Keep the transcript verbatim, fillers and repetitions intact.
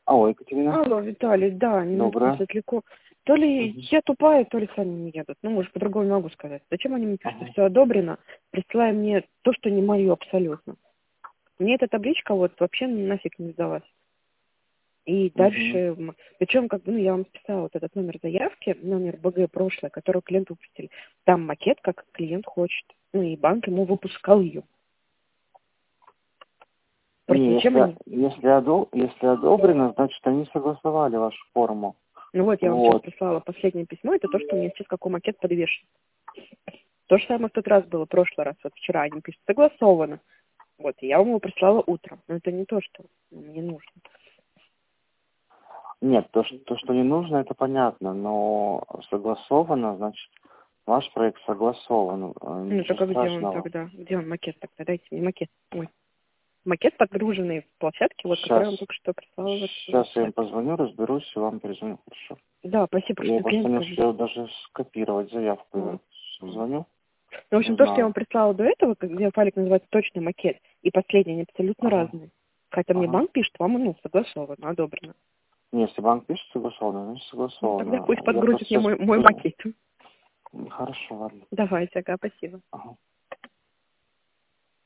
Алло, Екатерина. Алло, Виталий, да, немножко Доброе. светляко. То ли Мгм. я тупая, то ли сами не едут. Ну, может, по-другому не могу сказать. Зачем они мне пишут, что Ага. все одобрено, присылая мне то, что не мое абсолютно. Мне эта табличка вот вообще нафиг не сдалась. И Мгм. дальше, причем, как бы, ну, я вам писала вот этот номер заявки, номер БГ прошлое, который клиент выпустили. Там макет, как клиент хочет. Ну, и банк ему выпускал ее. Просто Не, зачем если, они? если, одо- если одобрено, значит, они согласовали вашу форму. Ну вот, я вам сейчас Вот. прислала последнее письмо, это то, что у меня сейчас какой макет подвешен. То же самое в тот раз было, в прошлый раз, вот вчера они пишут, согласовано. Вот, и я вам его прислала утром. Но это не то, что мне нужно. Нет, то что, то, что не нужно, это понятно, но согласовано, значит, ваш проект согласован. э, Ну, Ничего только где он страшного. тогда? Где он макет тогда? Дайте мне макет. Ой. Макет, подгруженный в площадке, вот, который Сейчас, я вам только что прислала в в сейчас я им WhatsApp. позвоню, разберусь и вам перезвоню. Хорошо. Да, спасибо, Я что просто не клиент успел даже скопировать заявку. тоже. Я звоню, Ну, в общем, то, что я узнаю. вам прислала до этого, где файлик называется точный макет, и последний, они абсолютно Ага, разные. Хотя мне ага. банк пишет, вам, ну, согласовано, одобрено. Не, если банк пишет согласовано, значит Ну, тогда согласовано. пусть Я просто подгрузит мне сейчас... мой, мой макет. Хорошо, ладно. Давайте, ага, спасибо. Ага.